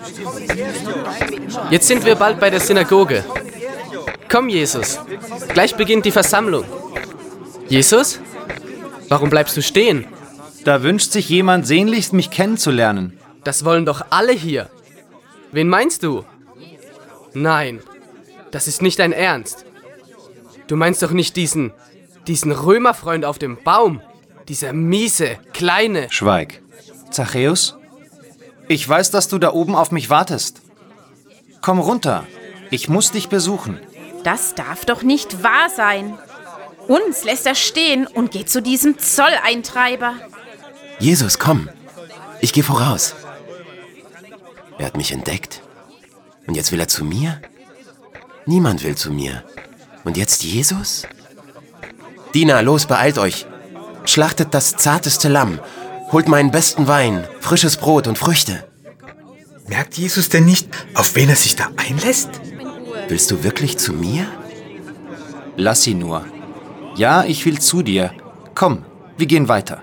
Jetzt sind wir bald bei der Synagoge. Komm, Jesus. Gleich beginnt die Versammlung. Jesus? Warum bleibst du stehen? Da wünscht sich jemand sehnlichst, mich kennenzulernen. Das wollen doch alle hier. Wen meinst du? Nein, das ist nicht dein Ernst. Du meinst doch nicht diesen Römerfreund auf dem Baum? Dieser miese, kleine... Schweig. Zachäus? Ich weiß, dass du da oben auf mich wartest. Komm runter. Ich muss dich besuchen. Das darf doch nicht wahr sein. Uns lässt er stehen und geht zu diesem Zolleintreiber. Jesus, komm. Ich gehe voraus. Er hat mich entdeckt. Und jetzt will er zu mir? Niemand will zu mir. Und jetzt Jesus? Diener, los, beeilt euch. Schlachtet das zarteste Lamm. Holt meinen besten Wein, frisches Brot und Früchte. Merkt Jesus denn nicht, auf wen er sich da einlässt? Willst du wirklich zu mir? Lass ihn nur. Ja, ich will zu dir. Komm, wir gehen weiter.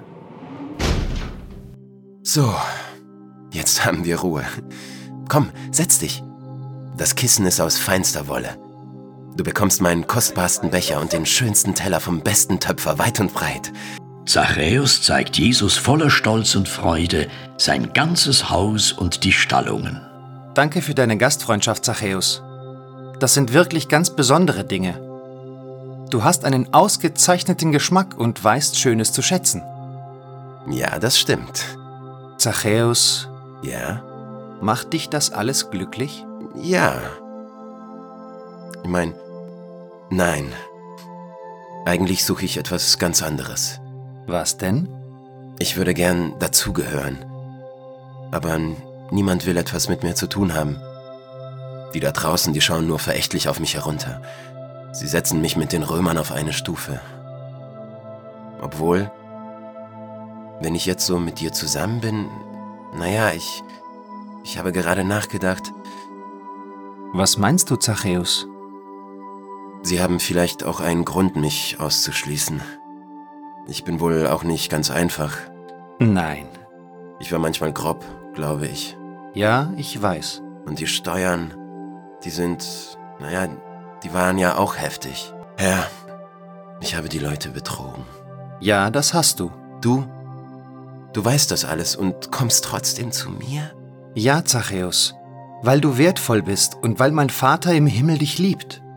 So, jetzt haben wir Ruhe. Komm, setz dich. Das Kissen ist aus feinster Wolle. Du bekommst meinen kostbarsten Becher und den schönsten Teller vom besten Töpfer weit und breit. Zachäus zeigt Jesus voller Stolz und Freude sein ganzes Haus und die Stallungen. Danke für deine Gastfreundschaft, Zachäus. Das sind wirklich ganz besondere Dinge. Du hast einen ausgezeichneten Geschmack und weißt Schönes zu schätzen. Ja, das stimmt. Zachäus, Ja? macht dich das alles glücklich? Ja. Ich meine, nein. Eigentlich suche ich etwas ganz anderes. Was denn? Ich würde gern dazugehören. Aber niemand will etwas mit mir zu tun haben. Die da draußen, die schauen nur verächtlich auf mich herunter. Sie setzen mich mit den Römern auf eine Stufe. Obwohl, wenn ich jetzt so mit dir zusammen bin, naja, ich habe gerade nachgedacht, Was meinst du, Zachäus? Sie haben vielleicht auch einen Grund, mich auszuschließen. Ich bin wohl auch nicht ganz einfach. Nein. Ich war manchmal grob, glaube ich. Ja, ich weiß. Und die Steuern, die waren ja auch heftig. Herr, ich habe die Leute betrogen. Ja, das hast du. Du weißt das alles und kommst trotzdem zu mir? Ja, Zachäus, weil du wertvoll bist und weil mein Vater im Himmel dich liebt.